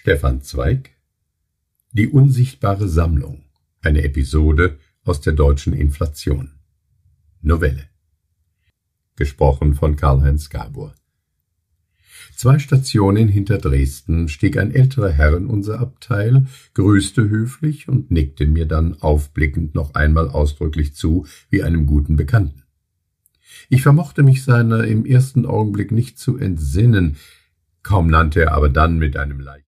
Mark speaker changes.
Speaker 1: Stefan Zweig: Die unsichtbare Sammlung, eine Episode aus der deutschen Inflation. Novelle. Gesprochen von Karl-Heinz Gabor. 2 Stationen hinter Dresden stieg ein älterer Herr in unser Abteil, grüßte höflich und nickte mir dann aufblickend noch einmal ausdrücklich zu, wie einem guten Bekannten. Ich vermochte mich seiner im ersten Augenblick nicht zu entsinnen, kaum nannte er aber dann mit einem leichten